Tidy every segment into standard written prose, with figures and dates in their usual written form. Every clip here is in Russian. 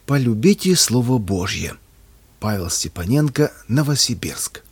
Полюбите Слово Божье. Павел Степаненко, Новосибирск.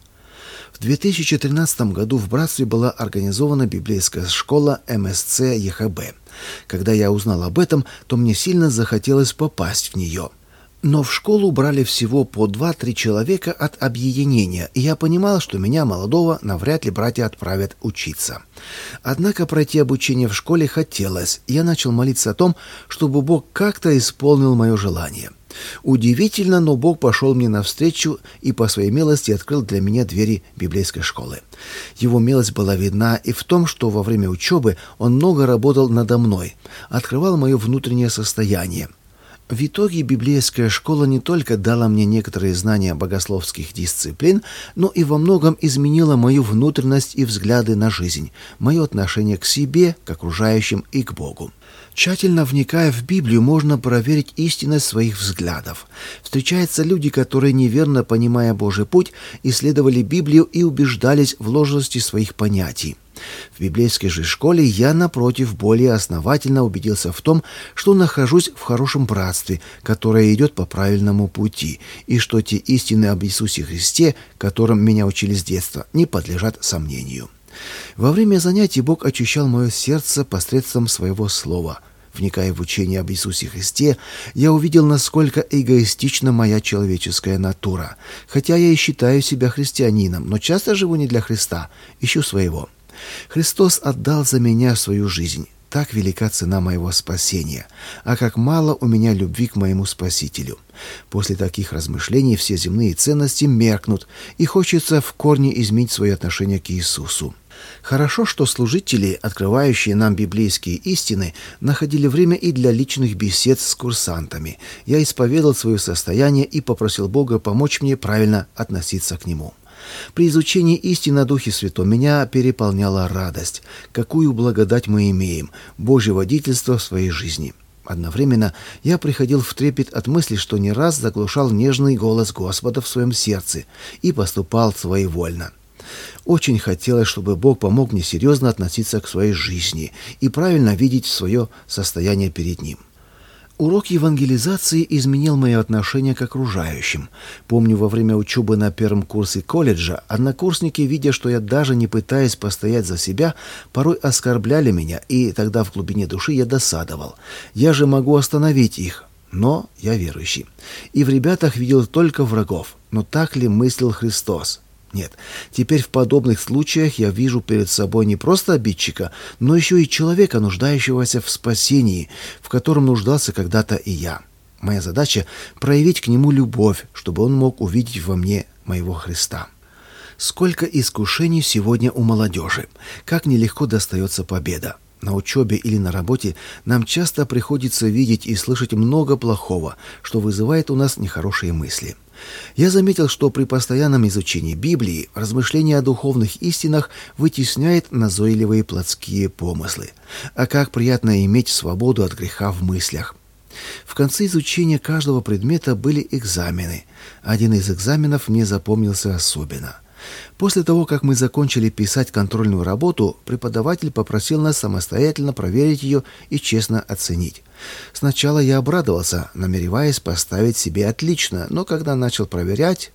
В 2013 году в Братстве была организована библейская школа МСЦ ЕХБ. Когда я узнал об этом, то мне сильно захотелось попасть в нее. Но в школу брали всего по 2-3 человека от объединения, и я понимал, что меня, молодого, навряд ли братья отправят учиться. Однако пройти обучение в школе хотелось, и я начал молиться о том, чтобы Бог как-то исполнил мое желание. Удивительно, но Бог пошел мне навстречу и по своей милости открыл для меня двери библейской школы. Его милость была видна и в том, что во время учебы Он много работал надо мной, открывал мое внутреннее состояние. В итоге библейская школа не только дала мне некоторые знания богословских дисциплин, но и во многом изменила мою внутренность и взгляды на жизнь, мое отношение к себе, к окружающим и к Богу. Тщательно вникая в Библию, можно проверить истинность своих взглядов. Встречаются люди, которые, неверно понимая Божий путь, исследовали Библию и убеждались в ложности своих понятий. В библейской же школе я, напротив, более основательно убедился в том, что нахожусь в хорошем братстве, которое идет по правильному пути, и что те истины об Иисусе Христе, которым меня учили с детства, не подлежат сомнению. Во время занятий Бог очищал мое сердце посредством Своего Слова. Вникая в учение об Иисусе Христе, я увидел, насколько эгоистична моя человеческая натура. Хотя я и считаю себя христианином, но часто живу не для Христа, ищу своего. Христос отдал за меня свою жизнь. Так велика цена моего спасения, а как мало у меня любви к моему Спасителю. После таких размышлений все земные ценности меркнут, и хочется в корне изменить свое отношение к Иисусу. Хорошо, что служители, открывающие нам библейские истины, находили время и для личных бесед с курсантами. Я исповедал свое состояние и попросил Бога помочь мне правильно относиться к нему. При изучении истины о Духе Святом меня переполняла радость. Какую благодать мы имеем, Божье водительство в своей жизни. Одновременно я приходил в трепет от мысли, что не раз заглушал нежный голос Господа в своем сердце и поступал своевольно. Очень хотелось, чтобы Бог помог мне серьезно относиться к своей жизни и правильно видеть свое состояние перед Ним. Урок евангелизации изменил мое отношение к окружающим. Помню, во время учебы на первом курсе колледжа однокурсники, видя, что я даже не пытаюсь постоять за себя, порой оскорбляли меня, и тогда в глубине души я досадовал. Я же могу остановить их, но я верующий. И в ребятах видел только врагов. Но так ли мыслил Христос? Нет, теперь в подобных случаях я вижу перед собой не просто обидчика, но еще и человека, нуждающегося в спасении, в котором нуждался когда-то и я. Моя задача — проявить к нему любовь, чтобы он мог увидеть во мне моего Христа. Сколько искушений сегодня у молодежи! Как нелегко достается победа! На учебе или на работе нам часто приходится видеть и слышать много плохого, что вызывает у нас нехорошие мысли. Я заметил, что при постоянном изучении Библии размышление о духовных истинах вытесняет назойливые плотские помыслы. А как приятно иметь свободу от греха в мыслях. В конце изучения каждого предмета были экзамены. Один из экзаменов мне запомнился особенно. После того, как мы закончили писать контрольную работу, преподаватель попросил нас самостоятельно проверить ее и честно оценить. Сначала я обрадовался, намереваясь поставить себе отлично, но когда начал проверять,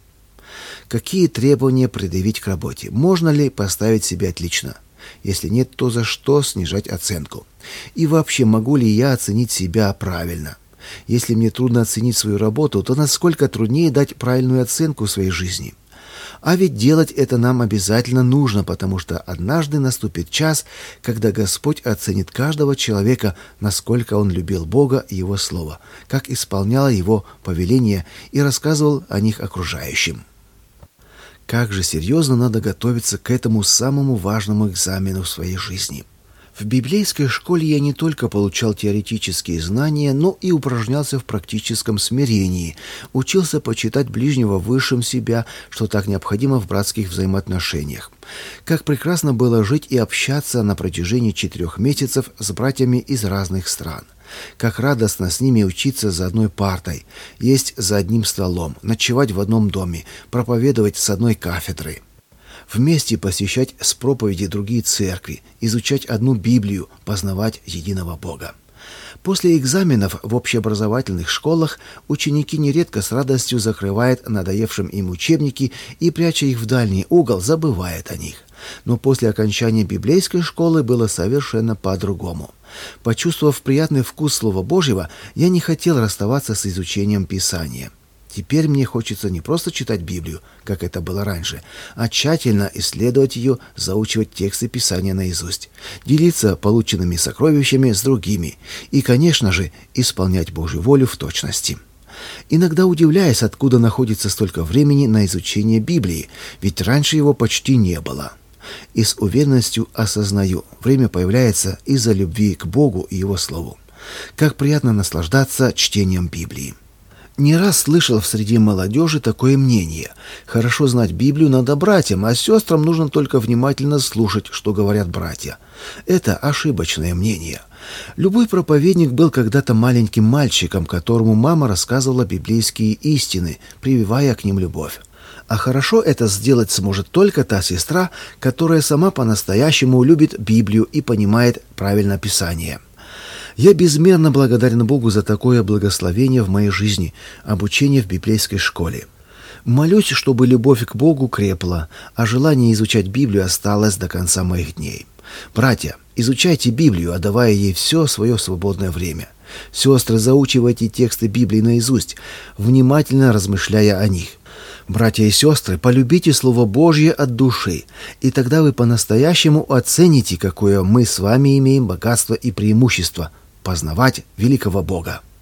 какие требования предъявить к работе, можно ли поставить себе отлично, если нет, то за что снижать оценку, и вообще могу ли я оценить себя правильно. Если мне трудно оценить свою работу, то насколько труднее дать правильную оценку своей жизни. А ведь делать это нам обязательно нужно, потому что однажды наступит час, когда Господь оценит каждого человека, насколько он любил Бога и Его Слово, как исполнял Его повеления и рассказывал о них окружающим. Как же серьезно надо готовиться к этому самому важному экзамену в своей жизни. В библейской школе я не только получал теоретические знания, но и упражнялся в практическом смирении, учился почитать ближнего высшим себя, что так необходимо в братских взаимоотношениях. Как прекрасно было жить и общаться на протяжении 4 месяцев с братьями из разных стран. Как радостно с ними учиться за одной партой, есть за одним столом, ночевать в одном доме, проповедовать с одной кафедры. Вместе посещать с проповеди другие церкви, изучать одну Библию, познавать единого Бога. После экзаменов в общеобразовательных школах ученики нередко с радостью закрывают надоевшим им учебники и, пряча их в дальний угол, забывают о них. Но после окончания библейской школы было совершенно по-другому. Почувствовав приятный вкус Слова Божьего, я не хотел расставаться с изучением Писания. Теперь мне хочется не просто читать Библию, как это было раньше, а тщательно исследовать ее, заучивать тексты Писания наизусть, делиться полученными сокровищами с другими и, конечно же, исполнять Божью волю в точности. Иногда удивляюсь, откуда находится столько времени на изучение Библии, ведь раньше его почти не было. И с уверенностью осознаю, время появляется из-за любви к Богу и Его Слову. Как приятно наслаждаться чтением Библии. Не раз слышал среди молодежи такое мнение. Хорошо знать Библию надо братьям, а сестрам нужно только внимательно слушать, что говорят братья. Это ошибочное мнение. Любой проповедник был когда-то маленьким мальчиком, которому мама рассказывала библейские истины, прививая к ним любовь. А хорошо это сделать сможет только та сестра, которая сама по-настоящему любит Библию и понимает правильно Писание. Я безмерно благодарен Богу за такое благословение в моей жизни, обучение в библейской школе. Молюсь, чтобы любовь к Богу крепла, а желание изучать Библию осталось до конца моих дней. Братья, изучайте Библию, отдавая ей все свое свободное время. Сестры, заучивайте тексты Библии наизусть, внимательно размышляя о них. Братья и сестры, полюбите Слово Божье от души, и тогда вы по-настоящему оцените, какое мы с вами имеем богатство и преимущество – познавать великого Бога.